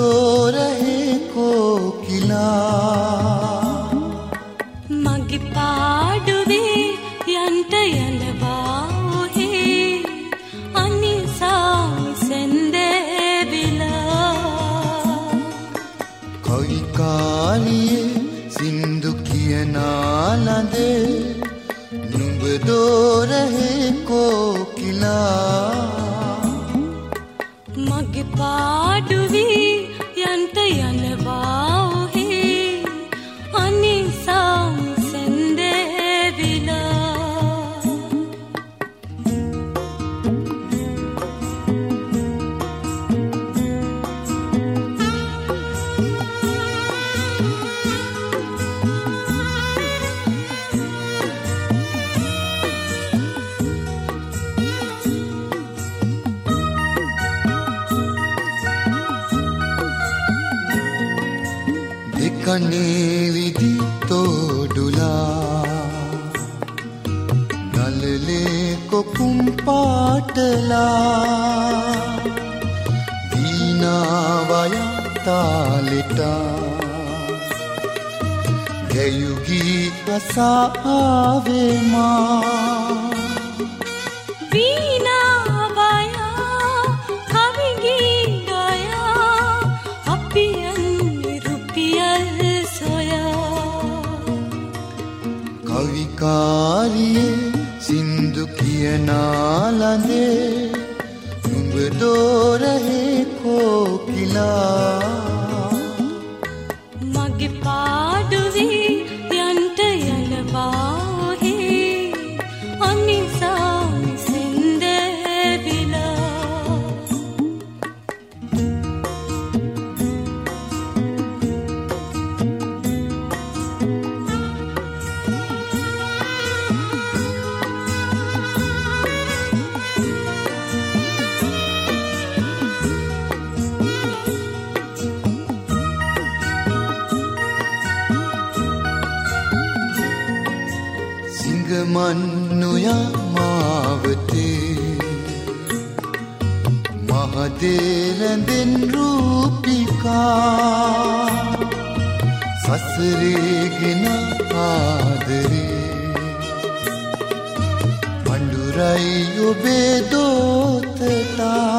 रहे कोकिला මගේ පාඩුවේ යන්ට යනවා ඔහේ අනිසාම සෙන්දේවිලා කවි කාලියේ සින්දු කියනා ලඳේ නුඹ දෝරහේ කොකිලා මගේ පාඩුවේ යන්ට යනවා ඔහේ අනිසාම සෙන්දේවිලා කනේ විදි තෝඩුලා නලලේ කොකුම් පාටලා දීනාවය තාලෙටා ගැයුගී අසාවේමා කාලියේ සින්දු කියනා ලඳේ නුඹ දෝරහේ කොකිලා මගේ පාඩුවේ යන්ට යනවා ඔහේ අනිසාම සෙන්දේවිලා මන්නුයා මාවතේ මහදේරඳෙන් රූපිකා සසරේගෙන ආදරේ පඬුරයි ඔබේ දෝතලා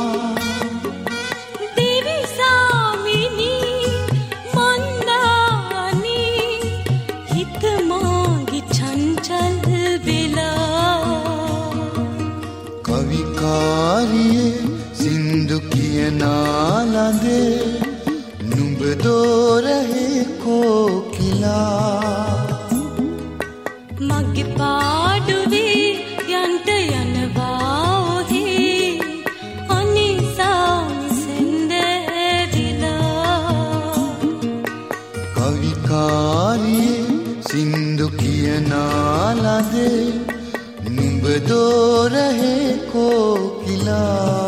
කාලියේ සින්දු කියනා ලඳේ නුඹ දෝරහේ කොකිලා මගේ පාඩුවේ යන්ට යනවා ඔහේ අනිසාම සෙන්දේවිලා කවි කාලියේ සින්දු කියනා ලඳේ නුඹ දෝරහේ කොකිලා